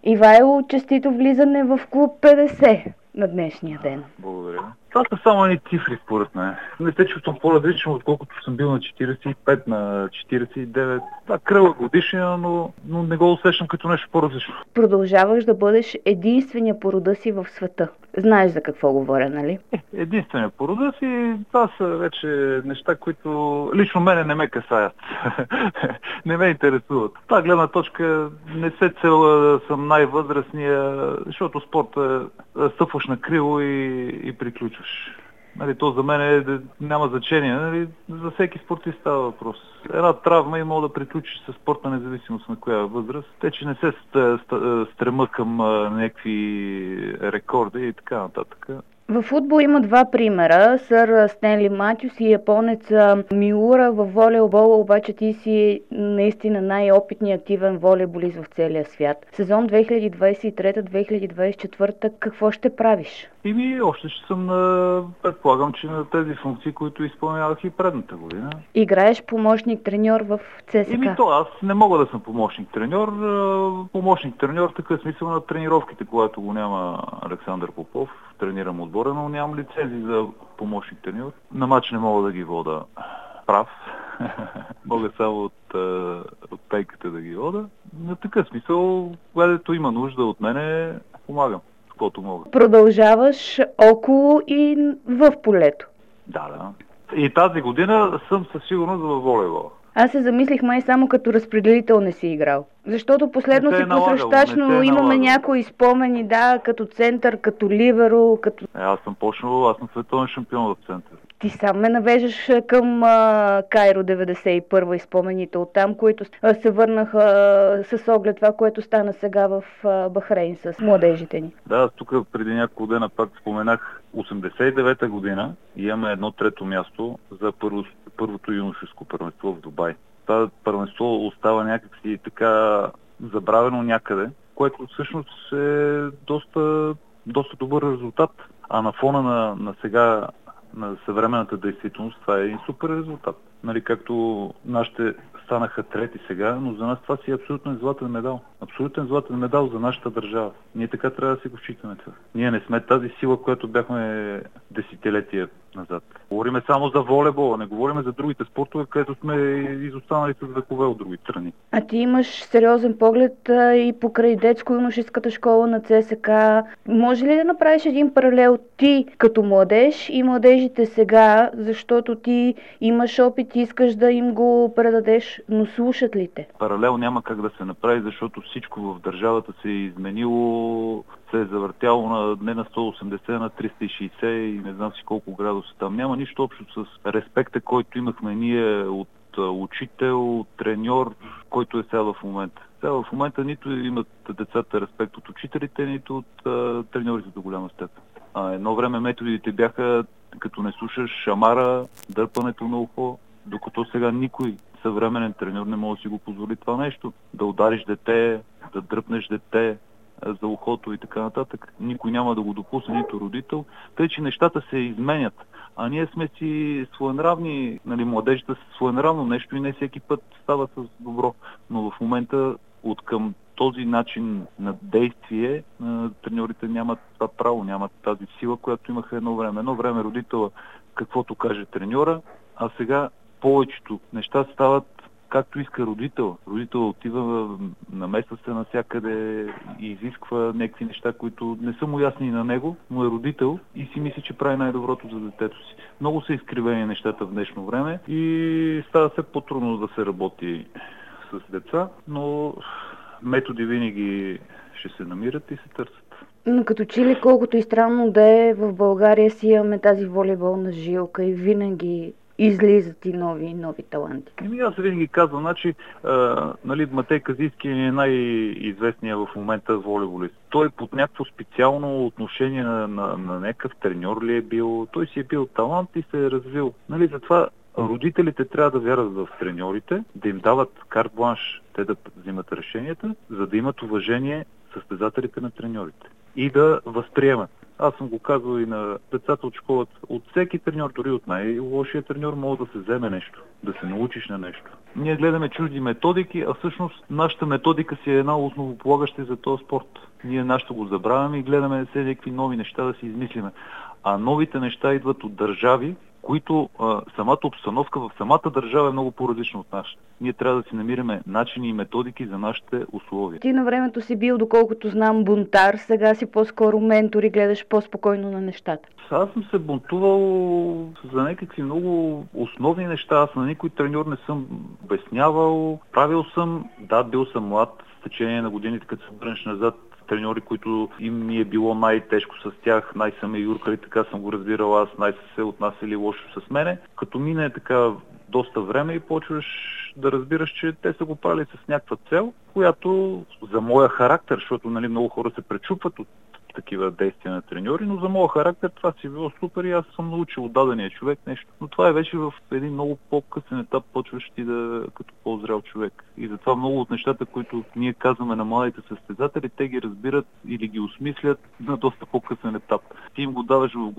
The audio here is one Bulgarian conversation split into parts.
Ивайло, честито влизане в клуб 50 на днешния ден. Благодаря. Това са само едни цифри, според мен. Не се чувствам по-различно, отколкото съм бил на 45, на 49. Да, кръгла годишнина, но не го усещам като нещо по-различно. Продължаваш да бъдеш единствения по рода си в света. Знаеш за какво говоря, нали? Единствения по рода си, това са вече неща, които лично мене не ме касаят. Не ме интересуват. Та гледна точка не се цела да съм най-възрастния, защото спорта стъпваш на криво и приключваш. Нали, то за мен няма значение. Нали, за всеки спортист става въпрос. Една травма и мога да приключиш със спорта, независимост на коя възраст. Те, че не се стрема към някакви рекорди и така нататък. В футбол има два примера. Сър Стенли Матюс и японец Миура. В волейбола обаче ти си наистина най-опитният активен волейболист в целия свят. Сезон 2023-2024 какво ще правиш? Още ще съм предполагам, че на тези функции, които изпълнявах и предната година. Играеш помощник-треньор в ЦСКА? Аз не мога да съм помощник-треньор. Помощник-треньор в такъв смисъл на тренировките, когато го няма Александър Попов. Тренирам отбора, но нямам лицензии за помощник-треньор. На мач не мога да ги вода прав. Мога само от пейката да ги вода. На такъв смисъл, когато има нужда от мене, помагам. Мога. Продължаваш около и в полето. Да. И тази година съм със сигурност във волейбола. Аз се замислих май само като разпределител не си играл. Защото последно си посрещач, но имаме някои спомени, да, като център, като либеро, като... Аз съм световен шампион в център. Ти сам ме навеждаш към Кайро 91 и спомените оттам, които се върнаха с оглед това, което стана сега в Бахрейн с младежите ни. Да, тук преди няколко дена пак споменах 89-та година и имаме 1/3 място за първото юношеско първенство в Дубай. Това първенство остава някакси така забравено някъде, което всъщност е доста добър резултат. А на фона на сега на съвременната действителност, това е един супер резултат. Нали, както нашите станаха трети сега, но за нас това си е абсолютен златен медал. Абсолютен златен медал за нашата държава. Ние така трябва да си го считаме това. Ние не сме тази сила, която бяхме десетилетия назад. Говориме само за волейбола, не говориме за другите спортове, където сме изостанали с векове от други страни. А ти имаш сериозен поглед и покрай детско-юношеската школа на ЦСКА. Може ли да направиш един паралел ти като младеж и младежите сега, защото ти имаш опит и искаш да им го предадеш, но слушат ли те? Паралел няма как да се направи, защото всичко в държавата се е изменило, се е завъртяло не на 180, на 360 и не знам си колко градуса там. Няма нищо общо с респекта, който имахме ние от учител, треньор, който е сега в момента. Сега в момента нито имат децата респект от учителите, нито от треньорите до голяма степен. Едно време методите бяха, като не слушаш шамара, дърпането на ухо, докато сега никой съвременен треньор не може да си го позволи това нещо. Да удариш дете, да дръпнеш дете за ухото и така нататък. Никой няма да го допусне, нито родител. Тъй, че нещата се изменят. А ние сме си своенравни, нали, младежите са своенравно нещо и не всеки път става с добро. Но в момента от към този начин на действие треньорите нямат това право, нямат тази сила, която имаха едно време. Едно време родителя каквото каже треньора, а сега повечето неща стават както иска родител. Родител отива, намесва се навсякъде и изисква някакви неща, които не са му ясни на него, но е родител и си мисли, че прави най-доброто за детето си. Много са изкривени нещата в днешно време и става все по-трудно да се работи с деца, но методи винаги ще се намират и се търсят. Но като че ли, колкото и странно да е, в България си имаме тази волейболна жилка и винаги излизат и нови таланти. Аз винаги казвам, Матей Казийски е най-известният в момента волейболист. Той под някакво специално отношение на някакъв треньор ли е бил, той си е бил талант и се е развил. Затова родителите трябва да вярват в треньорите, да им дават карт бланш, те да взимат решенията, за да имат уважение състезателите на треньорите. И да възприемат. Аз съм го казвал и на децата от школата. От всеки треньор, дори от най-лошия треньор, може да се вземе нещо, да се научиш на нещо. Ние гледаме чужди методики, а всъщност нашата методика си е една основополагаща за този спорт. Ние нашето го забравяме и гледаме всеки нови неща да си измислиме. А новите неща идват от държави, които самата обстановка в самата държава е много по-различна от нашата. Ние трябва да си намираме начини и методики за нашите условия. Ти на времето си бил, доколкото знам, бунтар, сега си по-скоро ментор и гледаш по-спокойно на нещата. Аз съм се бунтувал за някакви много основни неща. Аз на никой треньор не съм обяснявал. Правил съм, да, бил съм млад, с течение на годините, като се върнеш назад, треньори, които им ми е било най-тежко с тях, най-са ме юркали, така съм го разбирал аз, най-са се отнасяли лошо с мене. Като мине така доста време и почваш да разбираш, че те са го правили с някаква цел, която за моя характер, защото много хора се пречупват от такива действия на треньори, но за моя характер това си било супер и аз съм научил от дадения човек нещо. Но това е вече в един много по-късен етап, почваш ти да като по-зрял човек. И затова много от нещата, които ние казваме на младите състезатели, те ги разбират или ги осмислят на доста по-късен етап. Ти им го даваш в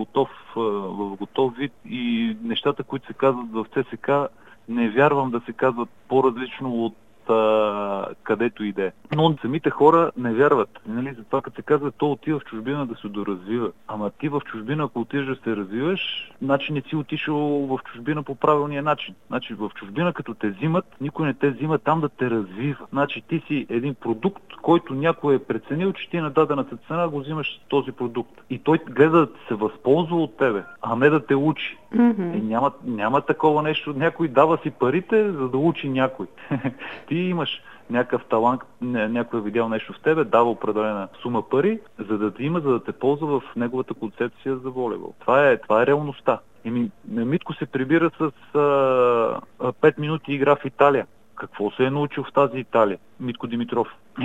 готов вид и нещата, които се казват в ЦСК, не вярвам да се казват по-различно от където иде. Но самите хора не вярват. Затова като се казва, то отива в чужбина да се доразвива. Ама ти в чужбина, ако отидеш да се развиваш, значи не си отишъл в чужбина по правилния начин. Значи в чужбина, като те взимат, никой не те взима там да те развива. Значи ти си един продукт, който някой е преценил, че ти на дадената цена го взимаш този продукт. И той гледа да се възползва от тебе, а не да те учи. Няма такова нещо. Някой дава си парите, за да учи някой. Ти имаш някакъв талант, някой е видял нещо в тебе, дава определена сума пари, за да те ползва в неговата концепция за волейбол. Това е реалността. Митко се прибира с 5 минути игра в Италия. Какво се е научил в тази Италия? Митко Димитров.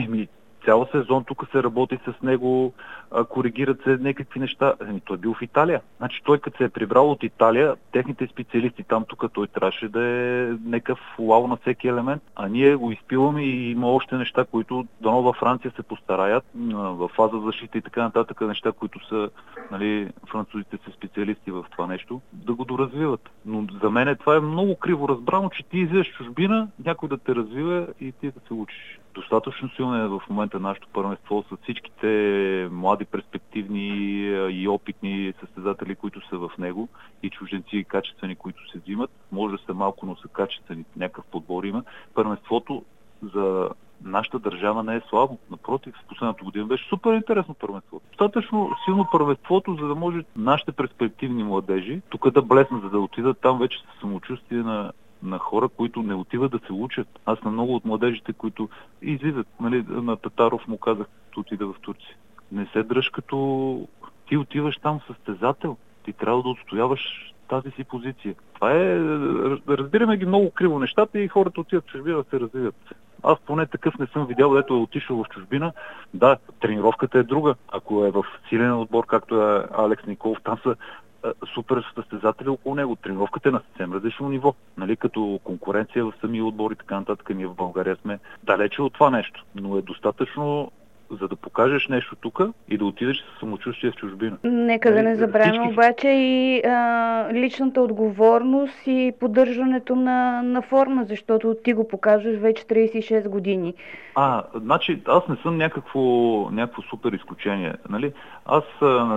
Цял сезон тук се работи с него, коригират се някакви неща. Той е бил в Италия. Значи той като се е прибрал от Италия, техните специалисти там тук, той трябваше да е някакъв уау на всеки елемент. А ние го изпиваме и има още неща, които дано във Франция се постараят, в фаза защита и така нататък, неща, които са, французите са специалисти в това нещо, да го доразвиват. Но за мен това е много криво разбрано, че ти излезеш в чужбина, някой да те развива и ти да се учиш. Достатъчно силно е в момента нашето първенство с всичките млади, перспективни и опитни състезатели, които са в него и чужденци качествени, които се взимат. Може да са малко, но са качествени. Някакъв подбор има. Първенството за нашата държава не е слабо. Напротив, в последната година беше супер интересно първенство. Достатъчно силно първенството, за да може нашите перспективни младежи тук да блеснат, за да отидат там вече с самочувствие на хора, които не отиват да се учат. Аз на много от младежите, които излизат, на Татаров му казах, да отида в Турция. Не се дръж като ти отиваш там състезател. Ти трябва да отстояваш тази си позиция. Това е, разбираме ги много криво нещата и хората отиват в чужбина да се развиват. Аз поне такъв не съм видял, дето е отишъл в чужбина. Да, тренировката е друга. Ако е в силен отбор, както е Алекс Николов, там са супер състезатели около него. Тренировката е на съвсем различно ниво. Като конкуренция в самия отбор и така нататък, ние в България сме далече от това нещо. Но е достатъчно, за да покажеш нещо тук и да отидеш със самочувствие в чужбина. Нека да не забравяме обаче и личната отговорност и поддържането на форма, защото ти го показваш вече 36 години. Значи аз не съм някакво супер изключение. Аз на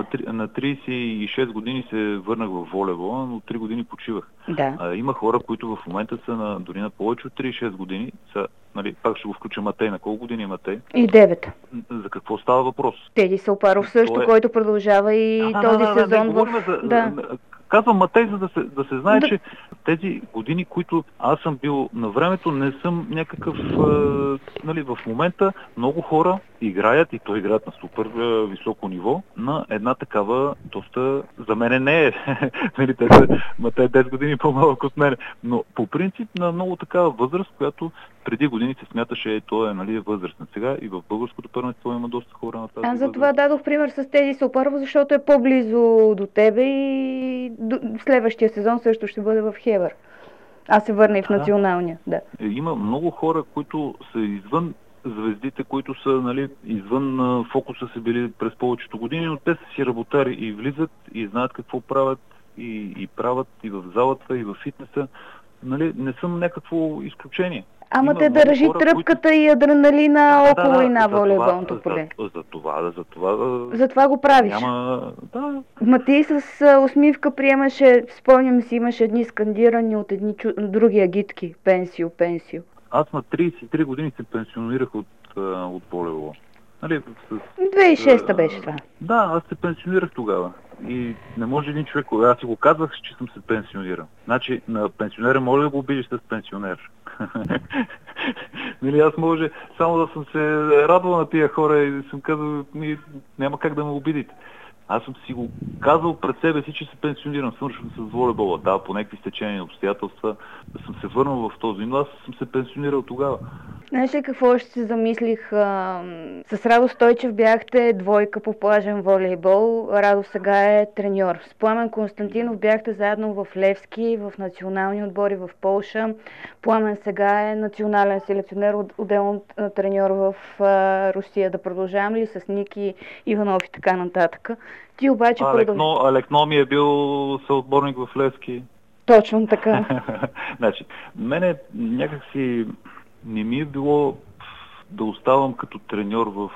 36 години се върнах в волейбола, но 3 години почивах. Да. Има хора, които в момента са дори на повече от 36 години. Пак ще го включа Матей. На колко години е Матей? И 9. За какво става въпрос? Теди Сълпаров също, който продължава и този сезон Казвам Матей, за да се знае, че тези години, които аз съм бил на времето, не съм някакъв... в момента много хора играят, и то играят на супер високо ниво, на една такава доста... За мене не е. Матей 10 години по-малък от мен. Но по принцип на много такава възраст, която преди години се смяташе, той е възрастен. Сега и в българското първенство има доста хора на тази възраст. Аз за това дадох пример с Теди Сълпаров, защото е по-близо до тебе и следващия сезон също ще бъде в Хебър. Аз се върна и в националния. Да. Има много хора, които са извън звездите, които са, нали, извън фокуса са били през повечето години, но те са си работари и влизат и знаят какво правят и правят и в залата, и в фитнеса. Нали, не съм някакво изключение. Ама те държи тръпката и адреналина около и на волейболното поле. За това го правиш. Да. Ма ти с усмивка приемаше, спомням си, имаше едни скандирани от едни други агитки. Пенсио. Аз на 33 години се пенсионирах от волейбола. Нали, 2006 беше това. Да, аз се пенсионирах тогава. И не може един човек, аз си го казвах, че съм се пенсионирал. Значи на пенсионера може да го обидиш с пенсионер. Нали, аз може само да съм се радвал на тия хора и съм казал, няма как да ме обидите. Аз съм си го казал пред себе си, че се пенсионирам, свършвам с волейбола. Да, по някакви стечения обстоятелства да съм се върнал в този, но аз съм се пенсионирал тогава. Знаеш ли какво ще си замислих? С Радо Стойчев бяхте двойка по плажен волейбол. Радо сега е треньор. С Пламен Константинов бяхте заедно в Левски, в национални отбори в Полша. Пламен сега е национален селекционер, отделно треньор в Русия. Да продължавам ли с Ники Иванов и така нататък? Ти обаче Алекно ми е бил съотборник в Левски. Точно така. Значи, мене някакси не ми е било да оставам като треньор в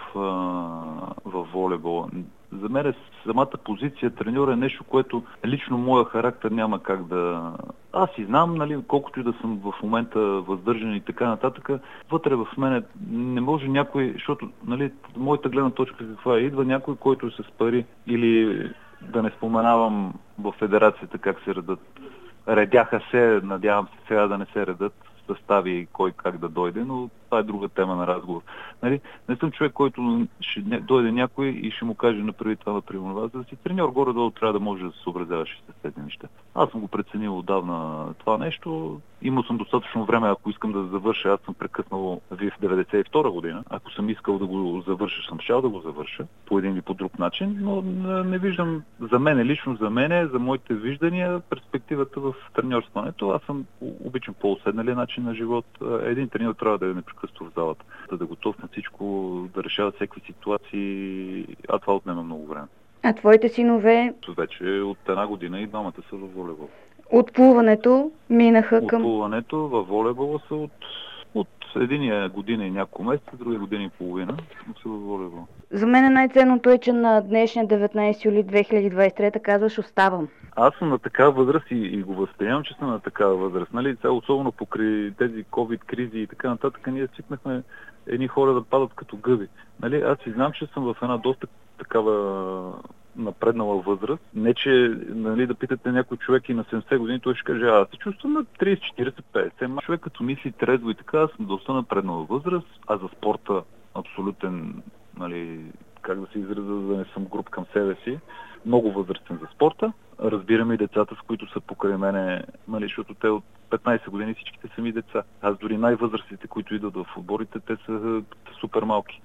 волейбола. За мен самата позиция треньор е нещо, което лично моя характер няма как да... Аз и знам, нали, колкото и да съм в момента въздържан и така нататък, вътре в мене не може някой, защото, нали, моята гледна точка каква е, идва някой, който е с пари или да не споменавам в федерацията как се редат. Редяха се, надявам се сега да не се редат състави кой как да дойде, но това е друга тема на разговор. Нали? Не съм човек, който ще дойде някой и ще му каже направи това, направи това. За да си треньор горе-долу трябва да може да се съобразяваш с тези неща. Аз съм го преценил отдавна това нещо. Имал съм достатъчно време, ако искам да завърша. Аз съм прекъснал в 92 година. Ако съм искал да го завърша, съм щял да го завърша по един или по друг начин, но не виждам за мен, лично за мен, за моите виждания, перспективата в треньорстването. Аз съм обичам по-уседналия начин на живот. Един треньор трябва да е непрекъснато в залата, да е готов на всичко, да решава всеки ситуации, а това отнема много време. А твоите синове? Вече от една година и двамата са във волейбол. От плуването минаха към... От плуването във волейбола са от единия година и няколко месеца, другия година и половина са във волейбол. За мен най-ценното е, че на днешния 19 юли 2023 казваш оставам. Аз съм на такава възраст и го възприемам, че съм на такава възраст. Нали? Особено покрай тези COVID кризи и така нататък, ние свикнахме едни хора да падат като гъби. Нали? Аз си знам, че съм в една доста такава напреднала възраст. Не, че, нали, да питате някой човек и на 70 години, той ще каже, аз се чувствам на 30, 40, 50. Човек като мисли трезво и така, аз съм доста напреднала възраст, а за спорта абсолютен, нали, как да се изразя, да не съм груб към себе си, много възрастен за спорта. Разбираме и децата, с които са покрай мене, нали, защото те от 15 години всичките са ми деца. Аз дори най-възрастните, които идват в отборите, те са супер малки.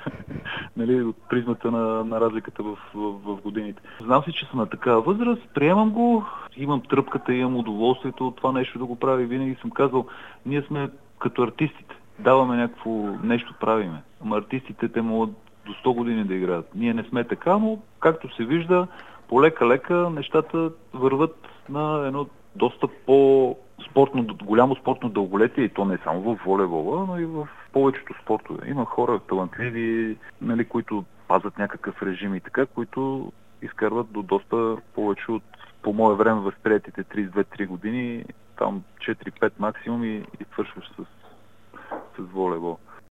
Нали, от призмата на разликата в годините. Знам си, че съм на такава възраст, приемам го, имам тръпката, имам удоволствието от това нещо да го правя. Винаги съм казал, ние сме като артистите. Даваме някакво нещо, правиме. Ама артистите те могат до 100 години да играят. Ние не сме така, но както се вижда, полека-лека нещата върват на едно доста голямо спортно дълголетие, и то не само в волейбола, но и в повечето спортове. Има хора талантливи, нали, които пазят някакъв режим и така, които изкарват до доста повече от, по мое време, възприятите 32-3 години, там 4-5 максимум и свършваш с волейбол.